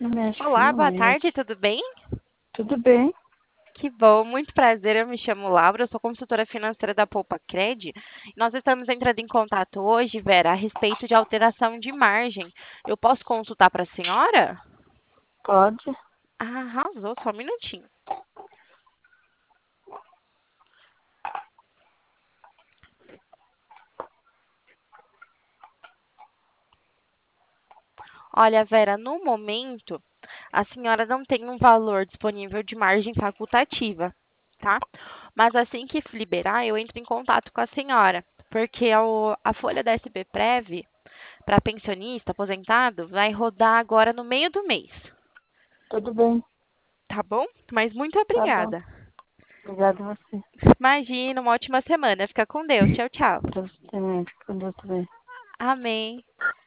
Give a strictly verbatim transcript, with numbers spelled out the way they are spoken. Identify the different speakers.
Speaker 1: mexe
Speaker 2: Olá,
Speaker 1: com
Speaker 2: boa
Speaker 1: isso.
Speaker 2: tarde, tudo bem?
Speaker 1: Tudo bem?
Speaker 2: Que bom, muito prazer. Eu me chamo Laura, eu sou consultora financeira da Poupa Cred. Nós estamos entrando em contato hoje, Vera, a respeito de alteração de margem. Eu posso consultar para a senhora?
Speaker 1: Pode.
Speaker 2: Ah, arrasou, só um minutinho. Olha, Vera, no momento, a senhora não tem um valor disponível de margem facultativa, tá? Mas assim que liberar, eu entro em contato com a senhora, porque o- a folha da S B Prev para pensionista, aposentado, vai rodar agora no meio do mês,
Speaker 1: Tudo bem.
Speaker 2: tá bom? Mas muito
Speaker 1: Tá bom.
Speaker 2: obrigada.
Speaker 1: Obrigada a você.
Speaker 2: Imagina, uma ótima semana. Fica com Deus. Tchau, tchau.
Speaker 1: Pra você também. Fica com Deus também.
Speaker 2: Amém.